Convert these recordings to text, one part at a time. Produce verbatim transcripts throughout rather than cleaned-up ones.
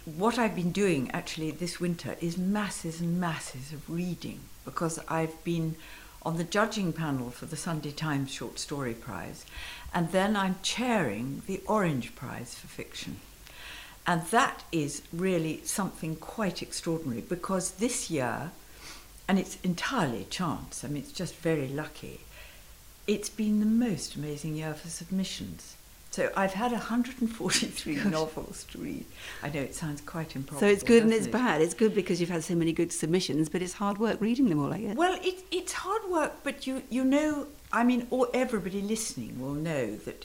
what I've been doing actually this winter is masses and masses of reading, because I've been on the judging panel for the Sunday Times Short Story Prize, and then I'm chairing the Orange Prize for Fiction. And that is really something quite extraordinary, because this year, and it's entirely chance, I mean, it's just very lucky, it's been the most amazing year for submissions. So I've had one hundred forty-three novels to read. I know it sounds quite improbable. So it's good and it's it? bad. It's good because you've had so many good submissions, but it's hard work reading them all, I guess. Well, it, it's hard work, but you, you know, I mean, all, everybody listening will know that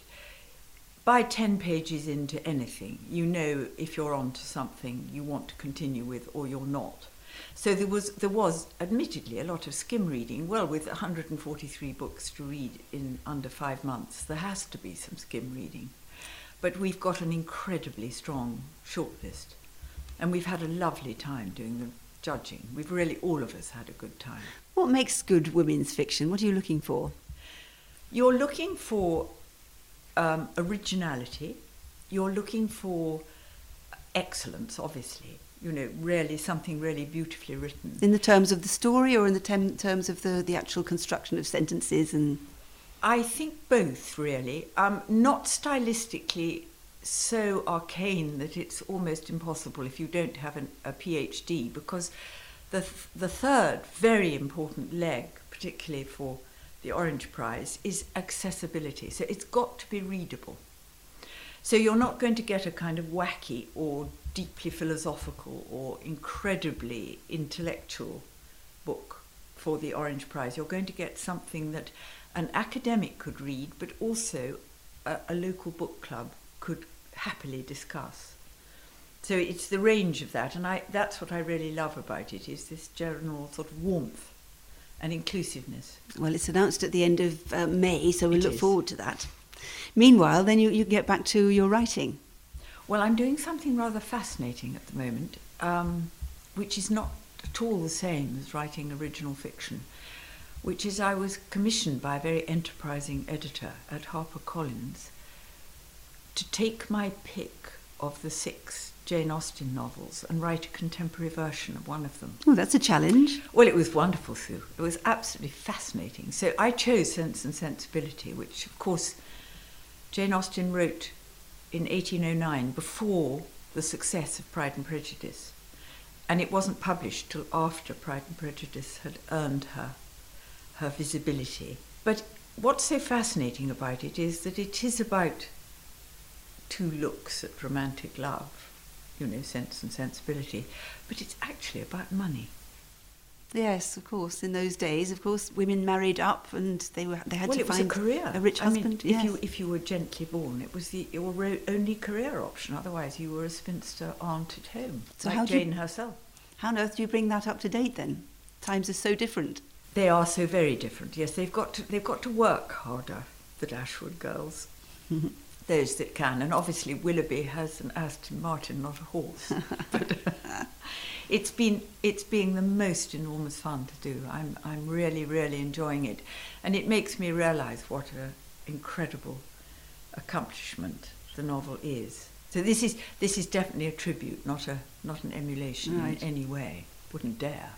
by ten pages into anything, you know if you're on to something you want to continue with or you're not. So there was, there was admittedly a lot of skim reading. Well, with one hundred forty-three books to read in under five months, there has to be some skim reading. But we've got an incredibly strong shortlist, and we've had a lovely time doing the judging. We've really, all of us, had a good time. What makes good women's fiction? What are you looking for? You're looking for um, originality. You're looking for excellence, obviously. You know, really something really beautifully written. In the terms of the story, or in the tem- terms of the, the actual construction of sentences? And I think both, really. Um, not stylistically so arcane that it's almost impossible if you don't have an, a PhD, because the th- the third very important leg, particularly for the Orange Prize, is accessibility. So it's got to be readable. So you're not going to get a kind of wacky or deeply philosophical or incredibly intellectual book for the Orange Prize. You're going to get something that an academic could read, but also a, a local book club could happily discuss. So it's the range of that, and I, that's what I really love about it, is this general sort of warmth and inclusiveness. Well, it's announced at the end of uh, May, so we'll It look is. forward to that. Meanwhile, then you, you get back to your writing. Well, I'm doing something rather fascinating at the moment, um, which is not at all the same as writing original fiction, which is I was commissioned by a very enterprising editor at HarperCollins to take my pick of the six Jane Austen novels and write a contemporary version of one of them. Oh, that's a challenge. Well, it was wonderful, Sue. It was absolutely fascinating. So I chose Sense and Sensibility, which, of course, Jane Austen wrote in eighteen oh nine, before the success of Pride and Prejudice. And it wasn't published till after Pride and Prejudice had earned her, her visibility. But what's so fascinating about it is that it is about two looks at romantic love, you know, Sense and Sensibility, but it's actually about money. Yes, of course. In those days, of course, women married up and they were they had well, to it was find a career. a rich I husband. mean, yes. if you if you were gently born, it was the your ro- only career option. Otherwise, you were a spinster aunt at home, So like how do you- Jane herself. How on earth do you bring that up to date then? Times are so different. They are so very different. Yes, they've got to they've got to work harder. The Dashwood girls, those that can, and obviously Willoughby has an Aston Martin, not a horse. But uh, it's been it's being the most enormous fun to do. I'm I'm really really enjoying it, and it makes me realise what an incredible accomplishment the novel is. So this is this is definitely a tribute, not a not an emulation Right. in any way. Wouldn't dare.